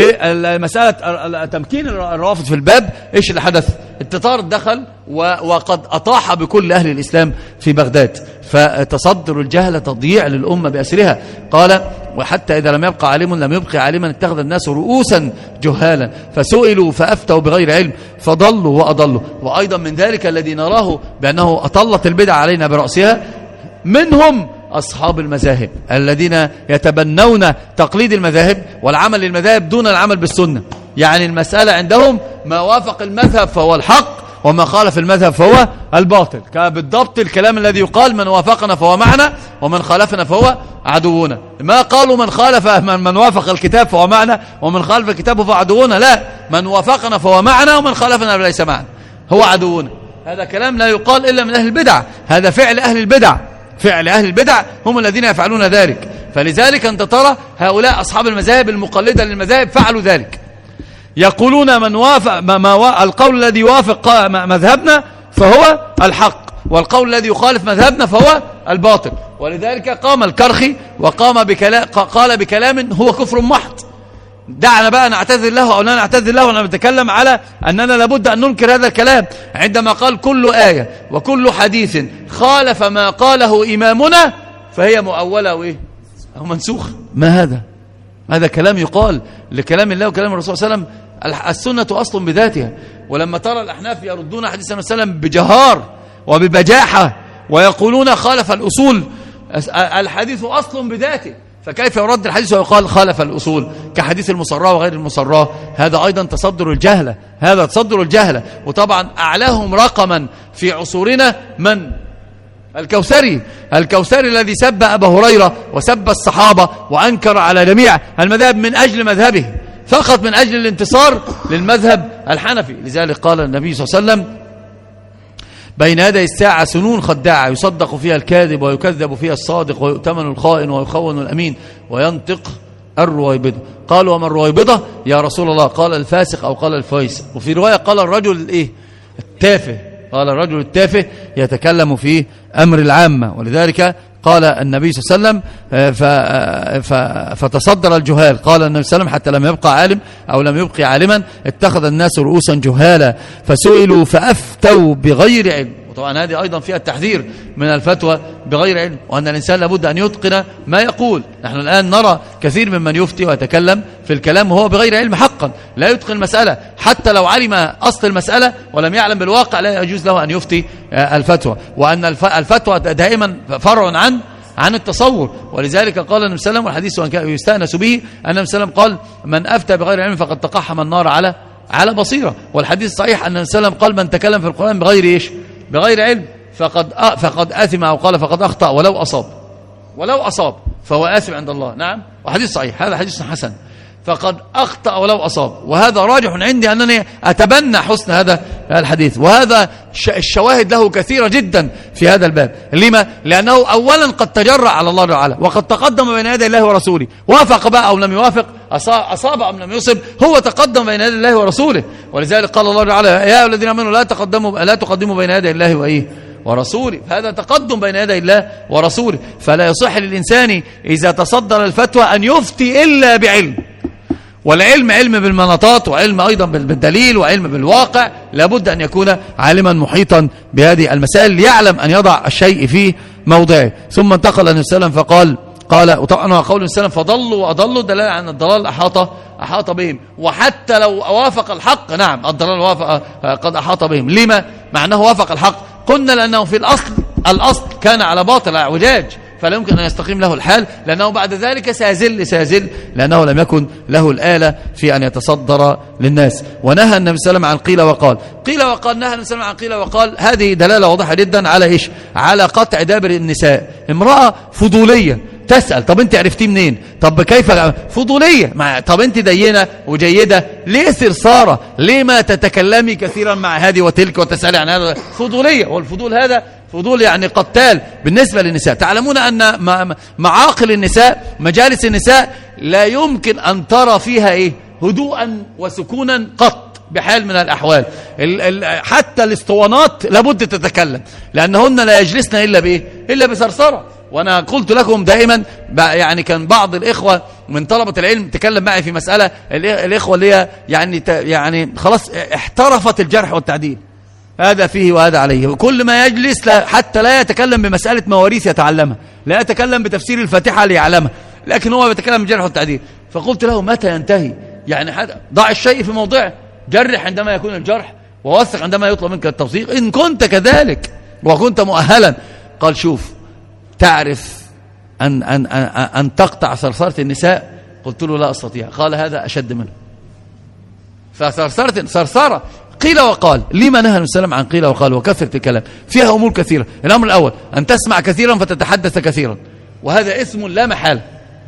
لمسألة تمكين الروافض في الباب، إيش اللي حدث؟ التتار دخل وقد أطاح بكل أهل الإسلام في بغداد. فتصدر الجهل تضييع للأمة بأسرها. قال وحتى إذا لم يبقى عالم لم يبقى عالما اتخذ الناس رؤوسا جهالا فسئلوا فأفتوا بغير علم فضلوا وأضلوا. وأيضا من ذلك الذي نراه بأنه أطلت البدع علينا برأسها منهم أصحاب المذاهب الذين يتبنون تقليد المذاهب والعمل للمذاهب دون العمل بالسنة. يعني المسألة عندهم ما وافق المذهب فهو الحق وما خالف المذهب فهو الباطل. بالضبط الكلام الذي يقال من وافقنا فهو معنا ومن خالفنا فهو عدونا. ما قالوا من خالف من, من وافق الكتاب فهو معنا ومن خالف الكتاب فهو عدونا، لا، من وافقنا فهو معنا ومن خالفنا ليس معنا هو عدونا. هذا كلام لا يقال إلا من أهل البدع، هذا فعل أهل البدع، فعل أهل البدع هم الذين يفعلون ذلك. فلذلك أنت ترى هؤلاء أصحاب المذاهب المقلدة للمذاهب فعلوا ذلك، يقولون من وافق ما ما القول الذي يوافق مذهبنا فهو الحق والقول الذي يخالف مذهبنا فهو الباطل. ولذلك قام الكرخي وقام بكلام قال بكلام هو كفر محض. دعنا بقى نعتذر له أو لا نعتذر له، ونحن نتكلم على أننا لابد أن ننكر هذا الكلام عندما قال كل آية وكل حديث خالف ما قاله إمامنا فهي مؤولة وإيه أو منسوخة. ما هذا؟ هذا كلام يقال لكلام الله وكلام الرسول صلى الله عليه وسلم. السنة أصل بذاتها. ولما ترى الأحناف يردون حديث النبي صلى الله عليه وسلم بجهار وببجاحة ويقولون خالف الأصول، الحديث أصل بذاته، فكيف يرد الحديث ويقال خالف الأصول كحديث المصراه وغير المصراه؟ هذا أيضا تصدر الجهلة، هذا تصدر الجهلة. وطبعا أعلاهم رقما في عصورنا من الكوثري الكوثري الذي سب أبا هريرة وسب الصحابة وأنكر على جميع المذاهب من أجل مذهبه، فقط من أجل الانتصار للمذهب الحنفي. لذلك قال النبي صلى الله عليه وسلم: بين يدي الساعة سنون خداعة يصدق فيها الكاذب ويكذب فيها الصادق ويؤتمن الخائن ويخون الأمين وينطق الرويبضة. قال: وما الرويبضة يا رسول الله؟ قال: الفاسق أو قال الفيسق. وفي رواية قال: الرجل الإيه؟ التافه. قال: الرجل التافه يتكلم في أمر العامة. ولذلك قال النبي صلى الله عليه وسلم: فتصدر الجهال. قال النبي صلى الله عليه وسلم: حتى لم يبقى عالم أو لم يبقي عالما اتخذ الناس رؤوسا جهالا فسئلوا فأفتوا بغير علم. وطبعا هذه أيضا فيها التحذير من الفتوى بغير علم، وأن الإنسان لابد أن يتقن ما يقول. نحن الآن نرى كثير ممن يفتي ويتكلم في الكلام وهو بغير علم حقا، لا يتقن المسألة، حتى لو علم أصل المسألة ولم يعلم بالواقع لا يجوز له أن يفتي الفتوى. وأن الفتوى دائما فرع عن عن التصور. ولذلك قال النبي صلى الله عليه وسلم، والحديث يستأنس به، أن النبي صلى الله عليه وسلم قال: من أفتى بغير علم فقد تقحم النار على على بصيرة. والحديث صحيح أن النبي صلى الله عليه وسلم قال: من تكلم في القرآن بغير إيش؟ بغير علم فقد فقد آثم، أو قال فقد أخطأ ولو أصاب ولو أصاب فهو آثم عند الله. نعم، وحديث صحيح، هذا حديث حسن. فقد أخطأ ولو أصاب، وهذا راجح عندي أنني أتبنى حسن هذا الحديث. وهذا الشواهد له كثيرة جدا في هذا الباب. لما؟ لأنه أولا قد تجرأ على الله تعالى وقد تقدم بين يدي الله ورسوله، وافق بقى أو لم يوافق، أصاب أم لم يصب، هو تقدم بين يدي الله ورسوله. ولذلك قال الله تعالى: يا أيها الذين آمنوا لا تقدموا لا تقدموا بين يدي الله وإيه ورسوله. هذا تقدم بين يدي الله ورسوله. فلا يصح للإنسان إذا تصدر الفتوى أن يفتي إلا بعلم، والعلم علم بالمناطات، وعلم أيضا بالدليل، وعلم بالواقع. لابد أن يكون عالما محيطا بهذه المسائل ليعلم أن يضع الشيء في موضعه. ثم انتقل النبي صلى الله عليه وسلم فقال قال وطبعا هو قول النبي صلى الله عليه وسلم: فضلوا وأضلوا، دلالة عن الضلال أحاط أحاط بهم. وحتى لو وافق الحق، نعم الضلال وافق قد أحاط بهم. لما؟ مع أنه وافق الحق، قلنا لأنه في الأصل الأصل كان على باطل اعوجاج، فلا يمكن أن يستقيم له الحال، لأنه بعد ذلك سيزل سيزل لأنه لم يكن له الآلة في أن يتصدر للناس. ونهى النبي صلى الله عليه وسلم عن قيل وقال. قيل وقال نهى النبي صلى الله عليه وسلم عن قيل وقال. هذه دلالة واضحة جدا على إيش؟ على قطع دابر النساء. امرأة فضولية تسأل: طب انت عرفتي منين؟ طب كيف؟ فضولية. مع طب انت دينة وجيدة، ليه سرسارة؟ ليه ما تتكلمي كثيرا مع هذه وتلك وتسألي عن هذا؟ فضولية. والفضول هذا فضول يعني قتال بالنسبة للنساء. تعلمون أن معاقل النساء، مجالس النساء، لا يمكن أن ترى فيها إيه؟ هدوءا وسكونا قط بحال من الأحوال. ال ال حتى الاسطوانات لابد تتكلم، لأنهن لا يجلسن إلا بإيه؟ إلا بسرسرة. وأنا قلت لكم دائما، يعني كان بعض الإخوة من طلبة العلم تكلم معي في مسألة، الإخوة اللي هي يعني يعني خلاص احترفت الجرح والتعديل، هذا فيه وهذا عليه، وكل ما يجلس لا حتى لا يتكلم بمسألة مواريث يتعلمها، لا يتكلم بتفسير الفاتحة ليعلمها، لكن هو يتكلم بالجرح والتعديل. فقلت له: متى ينتهي؟ يعني ضع الشيء في موضعه، جرح عندما يكون الجرح، ووثق عندما يطلب منك التوثيق إن كنت كذلك وكنت مؤهلا. قال: شوف، تعرف أن, أن, أن, أن تقطع صرصرة النساء؟ قلت له: لا أستطيع. قال: هذا أشد منه. فصرصرة صرصرة قيل وقال. لما نهى النبي صلى الله عليه وسلم عن قيل وقال وكثرة الكلام؟ فيها أمور كثيرة. الأمر الأول أن تسمع كثيرا فتتحدث كثيرا، وهذا اسم لا محال.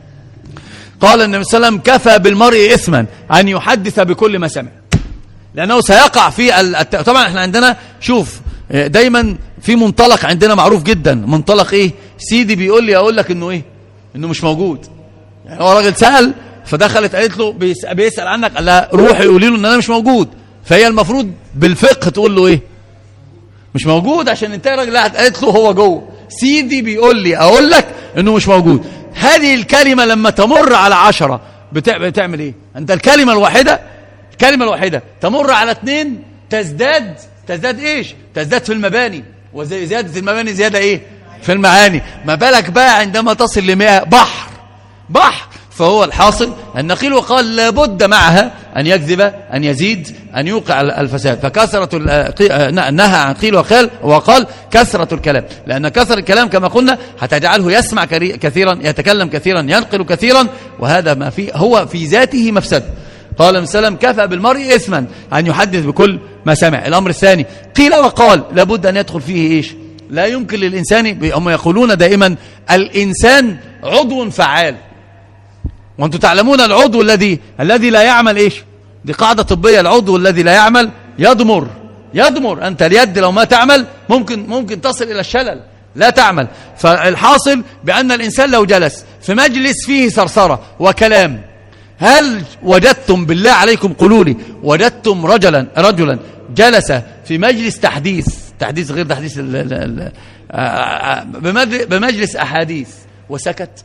قال النبي صلى الله عليه وسلم: كفى بالمرء إثما أن يحدث بكل ما سمع، لأنه سيقع في الت... طبعا احنا عندنا، شوف، دايما في منطلق عندنا معروف جدا، منطلق ايه؟ سيدي بيقول لي اقول لك انه ايه؟ انه مش موجود. يعني هو راجل سأل، فدخلت قالت له بيسأل عنك، قال لها: روحي قولي له ان انا مش موجود. فهي المفروض بالفقه تقول له ايه؟ مش موجود، عشان انت راجل. قالت له هو جوه، سيدي بيقول لي اقول لك انه مش موجود. هذه الكلمة لما تمر على عشرة بتعمل ايه؟ انت الكلمة الواحدة الكلمة الواحدة تمر على اثنين، تزداد تزداد ايش؟ تزداد في المباني، وزيادة المباني زيادة ايه؟ في المعاني. ما بالك بقى عندما تصل لمئة بحر بحر. فهو الحاصل أن قيل وقال لابد معها أن يكذب، أن يزيد، أن يوقع الفساد. فكثرة نهى عن قيل وقال وقال كثرة الكلام، لأن كثرة الكلام كما قلنا هتجعله يسمع كثيرا، يتكلم كثيرا، ينقل كثيرا، وهذا ما فيه هو في ذاته مفسد. قال النبي صلى الله عليه وسلم: كفى بالمرء إثما أن يحدث بكل ما سمع. الأمر الثاني قيل وقال، لابد أن يدخل فيه إيش؟ لا يمكن للإنسان، هم يقولون دائما الإنسان عضو فعال، وأنتم تعلمون العضو الذي الذي لا يعمل إيش؟ دي قاعدة طبية، العضو الذي لا يعمل يضمر يضمر أنت اليد لو ما تعمل ممكن ممكن تصل إلى الشلل، لا تعمل. فالحاصل بأن الإنسان لو جلس في مجلس فيه ثرثرة وكلام، هل وجدتم بالله عليكم قولوا لي وجدتم رجلا رجلا جلس في مجلس تحديث تحديث غير تحديث ال ال ال بمجلس أحاديث وسكت؟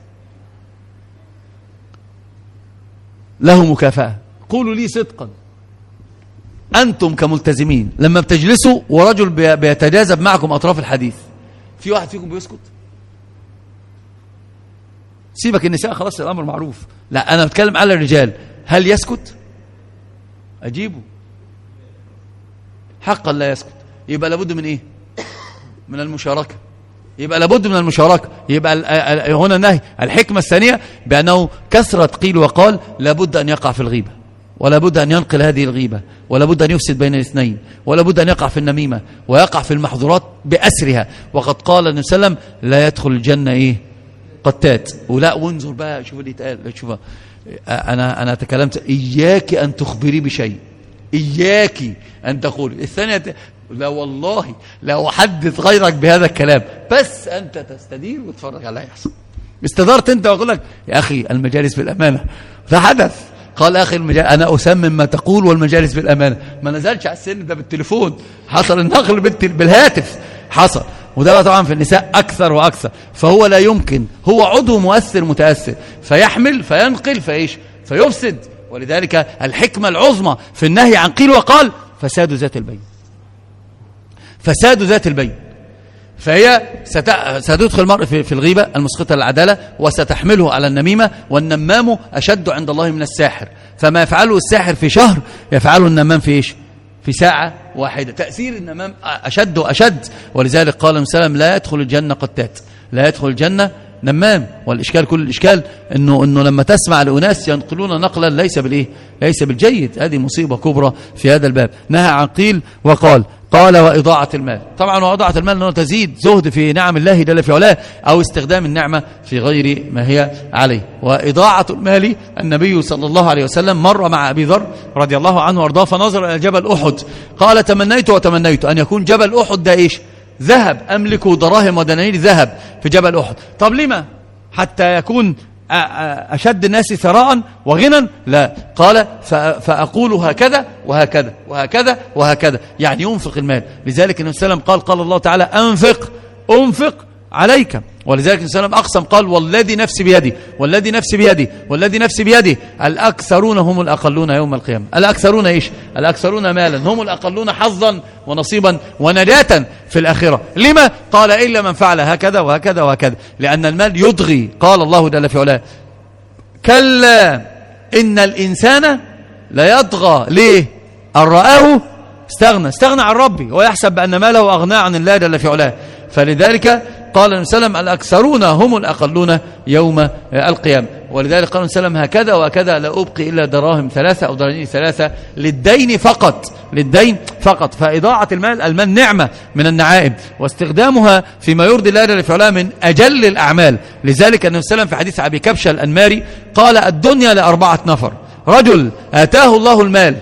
له مكافأة. قولوا لي صدقا، أنتم كملتزمين لما بتجلسوا ورجل بيتجاذب معكم أطراف الحديث، في واحد فيكم بيسكت؟ سيبك النساء خلاص الأمر معروف، لا أنا بتكلم على الرجال، هل يسكت؟ أجيبه حقا لا يسكت. يبقى لابد من إيه؟ من المشاركة، يبقى لابد من المشاركة. يبقى هنا النهي. الحكمة الثانية بأنه كثرة قيل وقال لابد أن يقع في الغيبة، ولا بد أن ينقل هذه الغيبة، ولا بد أن يفسد بين الاثنين، ولا بد أن يقع في النميمة ويقع في المحظورات بأسرها. وقد قال النبي صلى الله عليه وسلم لا يدخل الجنة إيه؟ قتات. ولا وانظر بقى، شوف اللي اتقال، شوف أنا أنا تكلمت إياك أن تخبري بشيء، إياك أن تقول. الثانية لا والله لا أحدث غيرك بهذا الكلام، بس أنت تستدير وتفرج على يحصل. استدارت أنت وأقول لك يا أخي المجالس بالأمانة، فحدث قال أخي المجال أنا أسمم ما تقول والمجالس بالأمانة. ما نزلش على السن ده بالتليفون، حصل النقل بالهاتف حصل، وده طبعا في النساء أكثر وأكثر. فهو لا يمكن، هو عضو مؤثر متأثر، فيحمل فينقل فإيش فيفسد. ولذلك الحكمة العظمى في النهي عن قيل وقال فساد ذات البين، فساد ذات البين. فهي ستدخل المرء في الغيبة المسقطة للعدالة، وستحمله على النميمة، والنمام أشد عند الله من الساحر. فما يفعله الساحر في شهر يفعله النمام في إيش؟ في ساعة واحدة. تأثير النمام أشد وأشد. ولذلك قال النبي صلى الله عليه وسلم لا يدخل الجنة قتات، لا يدخل الجنة نمام. والإشكال كل الإشكال إنه إنه لما تسمع لأناس ينقلون نقلا ليس بالإيه؟ ليس بالجيد. هذه مصيبة كبرى في هذا الباب. نهى عن قيل وقال. قال وإضاعة المال. طبعا وإضاعة المال أنه تزيد زهد في نعم الله جل في علاه، أو استخدام النعمة في غير ما هي عليه. وإضاعة المال، النبي صلى الله عليه وسلم مر مع أبي ذر رضي الله عنه وارضاه فنظر إلى جبل أحد، قال تمنيت وتمنيت أن يكون جبل أحد ده إيش؟ ذهب، أملك دراهم ودنانير ذهب في جبل أحد. طب لما؟ حتى يكون أشد الناس ثراء وغنى؟ لا، قال فأقول هكذا وهكذا وهكذا وهكذا، يعني ينفق المال. لذلك النبي صلى الله عليه وسلم قال قال الله تعالى أنفق أنفق عليك. ولذلك النبي صلى الله عليه وسلم أقسم قال والذي نفسي بيدي والذي نفسي بيدي والذي نفسي بيدي الأكثرون هم الأقلون يوم القيامة. الأكثرون إيش؟ الأكثرون مالا هم الأقلون حظا ونصيبا ونجاة في الآخرة. لما؟ قال إلا من فعل هكذا وهكذا وهكذا، لأن المال يضغي. قال الله جل في علاه كلا إن الإنسان لا يطغى. ليه؟ أن رآه استغنى استغنى عن ربي ويحسب بأن ماله أغنى عن الله جل في علاه. فلذلك قال النبي صلى الله عليه وسلم الأكثرون هم الأقلون يوم القيامة. ولذلك قال النبي صلى الله عليه وسلم هكذا وكذا لا أبقي إلا دراهم ثلاثة أو دراهم ثلاثة للدين فقط، للدين فقط. فإضاعة المال، المال نعمة من النعائم، واستخدامها فيما يرضي الله جل في علاه من أجل الأعمال. لذلك النبي صلى الله عليه وسلم في حديث أبي كبشة الأنماري قال الدنيا لأربعة نفر: رجل آتاه الله المال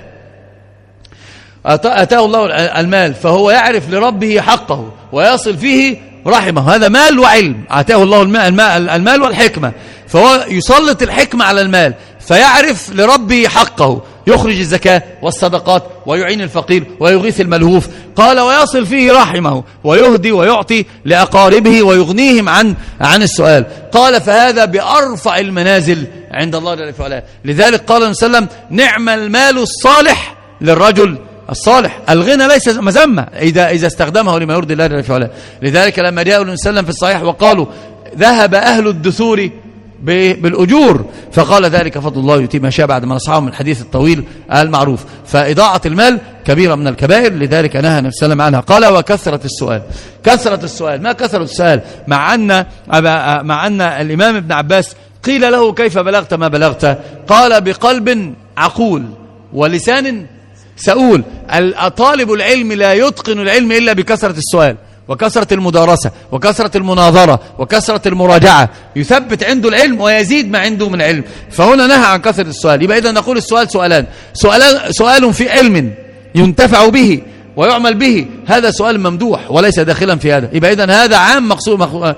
آتاه الله المال فهو يعرف لربه حقه ويصل فيه رحمه، هذا مال وعلم. آتاه الله المال, المال والحكمة، فهو يسلط الحكمة على المال فيعرف لربه حقه، يخرج الزكاة والصدقات ويعين الفقير ويغيث الملهوف. قال ويصل فيه رحمه ويهدي ويعطي لأقاربه ويغنيهم عن عن السؤال. قال فهذا بأرفع المنازل عند الله جل وعلا. لذلك قال النبي صلى الله عليه وسلم نعم المال الصالح للرجل الصالح. الغنى ليس مذمة إذا إذا استخدمه لما يرضي الله جل وعلا. لذلك لما جاء النبي صلى الله عليه وسلم في الصحيح وقالوا ذهب أهل الدثور بالأجور، فقال ذلك فضل الله يؤتيه ما شاء، بعد ما نصحه من الحديث الطويل المعروف. فإضاعة المال كبيرة من الكبائر، لذلك نهى النبي صلى الله عليه وسلم عنها. قال وكثرة السؤال. كثرة السؤال، ما كثرة السؤال؟ مع أن مع أن الإمام ابن عباس قيل له كيف بلغت ما بلغت؟ قال بقلب عقول ولسان سؤول. طالب العلم لا يتقن العلم إلا بكثرة السؤال، وكثرة المدارسة وكثرة المناظرة وكثرة المراجعة يثبت عنده العلم ويزيد ما عنده من علم. فهنا نهى عن كثرة السؤال. يبقى إذا نقول السؤال سؤالان، سؤال, سؤال في علم ينتفع به ويعمل به، هذا سؤال ممدوح وليس داخلا في هذا. يبقى إذن هذا عام مخصوص،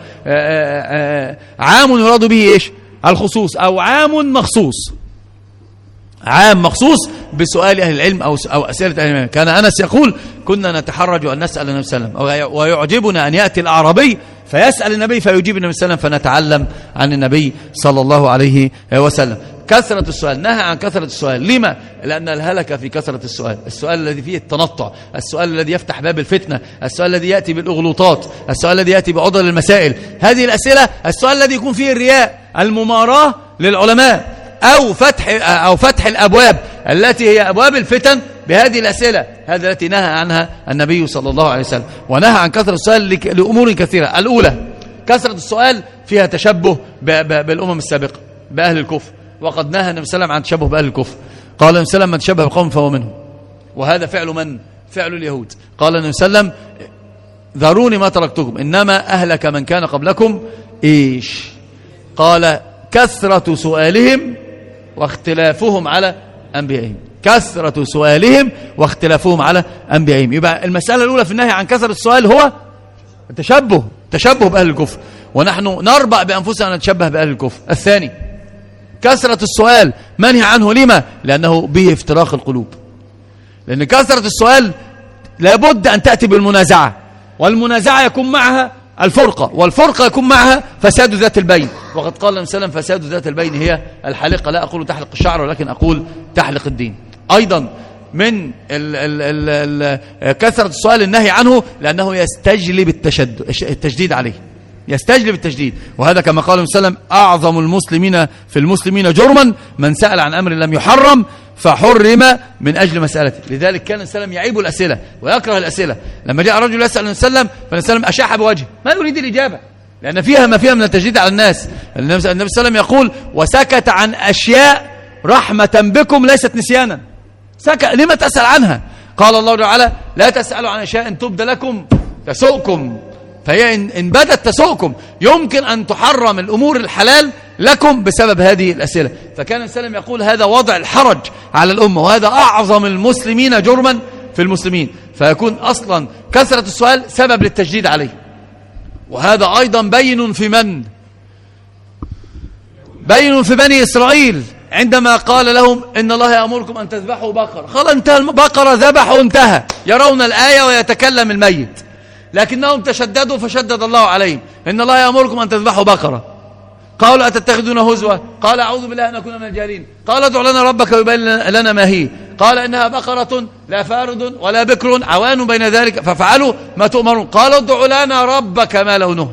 عام يراد به إيش؟ الخصوص، أو عام مخصوص، عام مخصوص بسؤال أهل العلم أو أو أسئلة أهل العلم. كان أنس يقول كنا نتحرج أن نسأل النبي صلى الله عليه وسلم، ويعجبنا أن يأتي الأعرابي فيسأل النبي فيجيب النبي صلى الله عليه وسلم فنتعلم عن النبي صلى الله عليه وسلم. كثرة السؤال، نهى عن كثرة السؤال. لما؟ لأن الهلك في كثرة السؤال، السؤال الذي فيه التنطع، السؤال الذي يفتح باب الفتنة، السؤال الذي يأتي بالأغلوطات، السؤال الذي يأتي بعضل المسائل، هذه الأسئلة، السؤال الذي يكون فيه الرياء، المماراة للعلماء، أو فتح أو فتح الأبواب التي هي أبواب الفتن بهذه الأسئلة، هذا التي نهى عنها النبي صلى الله عليه وسلم. ونهى عن كثرة السؤال لأمور كثيرة. الأولى كثرة السؤال فيها تشبه بالأمم السابقة بأهل الكفر، وقد نهى النبي صلى الله عليه وسلم عن تشبه بأهل الكفر. قال النبي صلى الله عليه وسلم من تشبه بقوم فهو منهم، وهذا فعل من؟ فعل اليهود. قال النبي صلى الله عليه وسلم ذروني ما تركتكم إنما أهلك من كان قبلكم إيش؟ قال كثرة سؤالهم واختلافهم على أنبيائهم، كثرة سؤالهم واختلافهم على أنبيائهم. يبقى المسألة الأولى في النهي عن كثرة السؤال هو التشبه، تشبه بأهل الكفر، ونحن نربع بأنفسنا أن نتشبه بأهل الكفر. الثاني كثرة السؤال منهي عنه. لما؟ لأنه به افتراق القلوب، لأن كثرة السؤال لابد أن تأتي بالمنازعة، والمنازعة يكون معها الفرقة، والفرقة يكون معها فساد ذات البين. وقد قال النبي صلى الله عليه وسلم فساد ذات البين هي الحلقة، لا أقول تحلق الشعر ولكن أقول تحلق الدين. أيضا من ال ال ال ال كثرة السؤال النهي عنه لأنه يستجلب التشدد، التشديد عليه، يستجلب التشديد. وهذا كما قال النبي صلى الله عليه وسلم أعظم المسلمين في المسلمين جرما من سأل عن أمر لم يحرم فحرم من أجل مسألته. لذلك كان النبي صلى الله عليه وسلم يعيب الأسئلة ويكره الأسئلة. لما جاء رجل يسأل النبي صلى الله عليه وسلم فالنبي صلى الله عليه وسلم أشاح بوجهه، ما يريد الإجابة، لأن فيها ما فيها من التشديد على الناس. النبي صلى الله عليه وسلم يقول وسكت عن أشياء رحمة بكم ليست نسيانا. سكت، لما تسأل عنها؟ قال الله تعالى لا تسألوا عن أشياء إن تبد لكم تسؤكم، فهي إن بدت تسؤكم. يمكن أن تحرم الأمور الحلال لكم بسبب هذه الأسئلة. فكان السلام يقول هذا وضع الحرج على الأمة، وهذا أعظم المسلمين جرما في المسلمين. فيكون أصلا كثرة السؤال سبب للتجديد عليه. وهذا أيضا بين في من؟ بين في بني إسرائيل عندما قال لهم إن الله يأمركم أن تذبحوا بقرة. قال انتهى البقرة، ذبحوا انتهى، يرون الآية ويتكلم الميت، لكنهم تشددوا فشدد الله عليهم. إن الله يأمركم أن تذبحوا بقرة. قالوا أتتخذون هزوة؟ قال أعوذ بالله أن أكون من الجاهلين. قال ادع لنا ربك ويبين لنا ما هي. قال إنها بقرة لا فارض ولا بكر عوان بين ذلك ففعلوا ما تؤمرون. قال ادع لنا ربك ما لونه.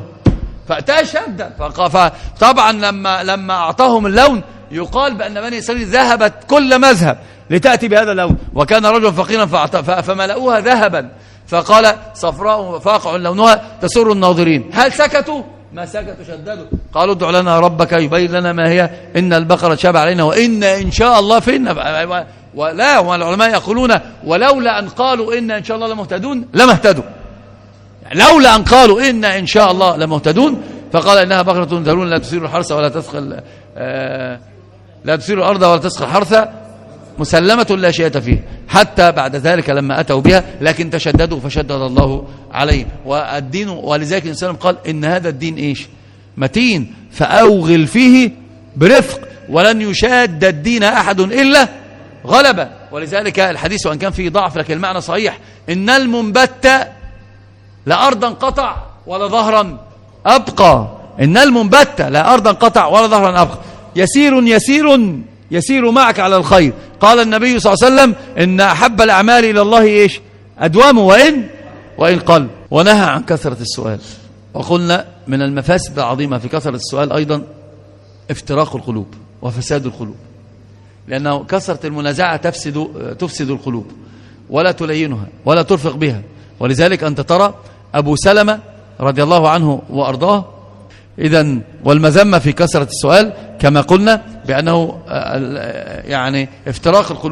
فتشدد. فطبعا لما لما أعطاهم اللون يقال بأن بني إسرائيل ذهبت كل مذهب لتأتي بهذا اللون، وكان رجل فقيرا فملأوها ذهبا، فقال صفراء فاقع لونها تسر الناظرين. هل سكتوا؟ ما سكتوا، شددوا. قالوا ادع لنا ربك يبين لنا ما هي إن البقرة شاب علينا وإن إن شاء الله فينا. ولا والعلماء يقولون ولولا أن قالوا إن إن شاء الله لمهتدون لما اهتدوا، لولا أن قالوا إن إن شاء الله لمهتدون. فقال إنها بقرة ذرون لا تثير الحرث ولا تسقي آه لا تثير الأرض ولا تسقي الحرث مسلمة لا شيء فيه. حتى بعد ذلك لما أتوا بها لكن تشددوا فشدد الله عليهم. والدين، ولذلك الإنسان قال إن هذا الدين إيش؟ متين، فأوغل فيه برفق ولن يشاد الدين أحد إلا غلبة. ولذلك الحديث وأن كان فيه ضعف لكن المعنى صحيح، إن المنبت لا أرضا قطع ولا ظهرا أبقى. إن المنبت لا أرضا قطع ولا ظهرا أبقى، يسير يسير يسير معك على الخير. قال النبي صلى الله عليه وسلم إن أحب الأعمال إلى الله إيش؟ أدوامه وإن وإن قل. ونهى عن كثرة السؤال. وقلنا من المفاسد العظيمة في كثرة السؤال أيضا افتراق القلوب وفساد القلوب، لأنه كثرة المنازعة تفسد تفسد القلوب ولا تلينها ولا ترفق بها. ولذلك أنت ترى أبو سلمة رضي الله عنه وأرضاه إذن، والمذمة في كثرة السؤال كما قلنا بأنه يعني افتراق القلوب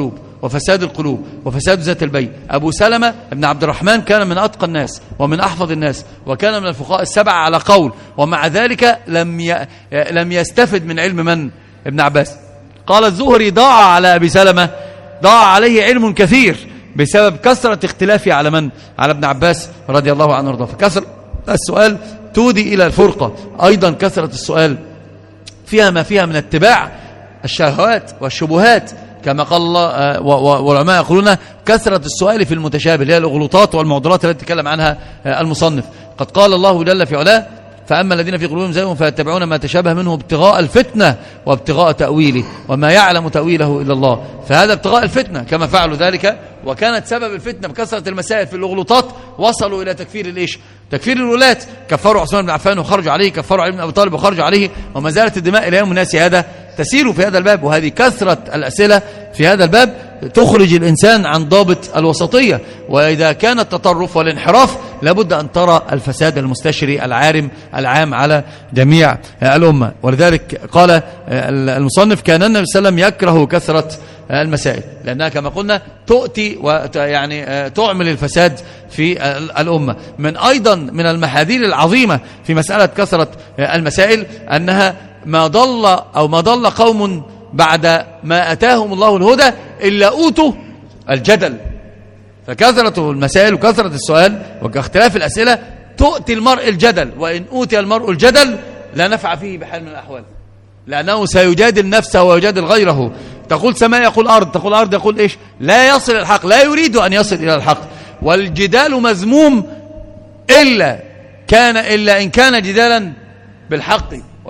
وفساد القلوب وفساد ذات البين. أبو سلمة بن عبد الرحمن كان من أتقى الناس ومن أحفظ الناس وكان من الفقهاء السبعة على قول، ومع ذلك لم ي... لم يستفد من علم من؟ ابن عباس. قال الزهري ضاع على أبي سلمة ضاع عليه علم كثير بسبب كثرة اختلافه على من؟ على ابن عباس رضي الله عنه وارضاه. فكثرة السؤال تودي إلى الفرقة. أيضا كثرة السؤال فيها ما فيها من اتباع الشهوات والشبهات، كما قال الله والعلماء يقولون كثرة السؤال في المتشابه اللي هي الأغلوطات والمعضلات التي تكلم عنها المصنف. قد قال الله جل في علاه: فأما الذين في قلوبهم زيغ فيتبعون ما تشابه منه ابتغاء الفتنة وابتغاء تأويله وما يعلم تأويله إلا الله. فهذا ابتغاء الفتنة كما فعلوا ذلك، وكانت سبب الفتنة بكثرة المسائل في الأغلوطات وصلوا إلى تكفير الإيش؟ تكفير الولاة. كفروا عثمان بن عفان وخرجوا عليه، كفروا علي بن أبي طالب وخرجوا عليه، وما زالت الدماء إلى يوم الناس هذا تسير في هذا الباب. وهذه كثرة الأسئلة في هذا الباب تخرج الإنسان عن ضابط الوسطية، وإذا كان التطرف والانحراف لابد أن ترى الفساد المستشري العارم العام على جميع الأمة. ولذلك قال المصنف: كان النبي صلى الله عليه وسلم يكره كثرة المسائل، لأنها كما قلنا تؤتي ويعني تعمل الفساد في الأمة. من أيضا من المحاذير العظيمة في مسألة كثرة المسائل أنها ما ضل أو ما ضل قوم بعد ما أتاهم الله الهدى إلا أوتوا الجدل. فكثرة المسائل وكثرة السؤال واختلاف الأسئلة تؤتي المرء الجدل، وإن أوتي المرء الجدل لا نفع فيه بحال من الأحوال، لأنه سيجادل نفسه ويجادل غيره. تقول سماء يقول أرض، تقول أرض يقول إيش؟ لا يصل الحق، لا يريد أن يصل إلى الحق. والجدال مذموم إلا كان إلا إن كان جدالا بالحق،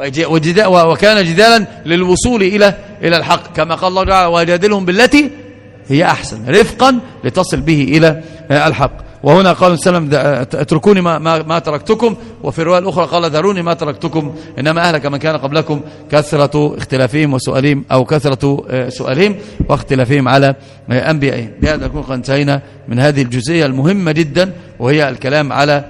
وكان جدالا للوصول إلى إلى الحق، كما قال الله تعالى: وجادلهم بالتي هي أحسن رفقا لتصل به إلى الحق. وهنا قال صلى الله عليه وسلم: اتركوني ما, ما, ما تركتكم. وفي الرواية الأخرى قال: ذروني ما تركتكم إنما أهلك من كان قبلكم كثرة اختلافهم وسؤالهم أو كثرة سؤالهم واختلافهم على أنبيائهم. بهذا نكون قد انتهينا من هذه الجزئية المهمة جدا، وهي الكلام على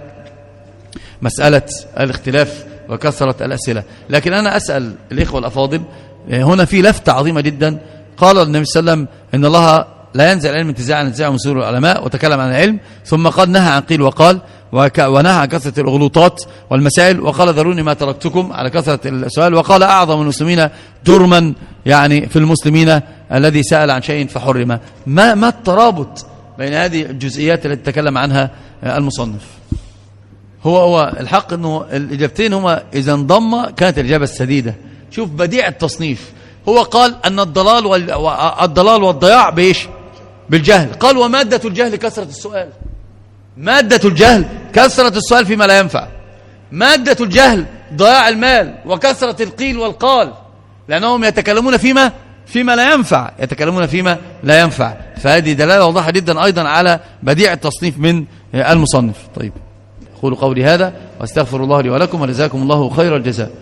مسألة الاختلاف وكثرة الأسئلة. لكن أنا أسأل الإخوة الأفاضل، هنا في لفتة عظيمة جدا. قال النبي صلى الله عليه وسلم: إن الله لا ينزع العلم انتزاعا انتزاعا من صدور العلماء، وتكلم عن العلم، ثم قال نهى عن قيل وقال، ونهى عن كثرة الأغلوطات والمسائل، وقال: ذروني ما تركتكم على كثرة السؤال، وقال: أعظم المسلمين جرما يعني في المسلمين الذي سأل عن شيء فحرم. ما ما الترابط بين هذه الجزئيات التي تكلم عنها المصنف؟ هو هو الحق أنه الإجابتين هما إذا انضم كانت الإجابة السديدة. شوف بديع التصنيف، هو قال أن الضلال والضلال والضياع بإيش؟ بالجهل. قال: ومادة الجهل كثرة السؤال. مادة الجهل كثرة السؤال فيما لا ينفع. مادة الجهل ضياع المال وكثرة القيل والقال، لأنهم يتكلمون فيما فيما لا ينفع، يتكلمون فيما لا ينفع. فهذه دلالة واضحة جدا أيضا على بديع التصنيف من المصنف. طيب، أقول قولي هذا واستغفر الله لي ولكم، وجزاكم الله خير الجزاء.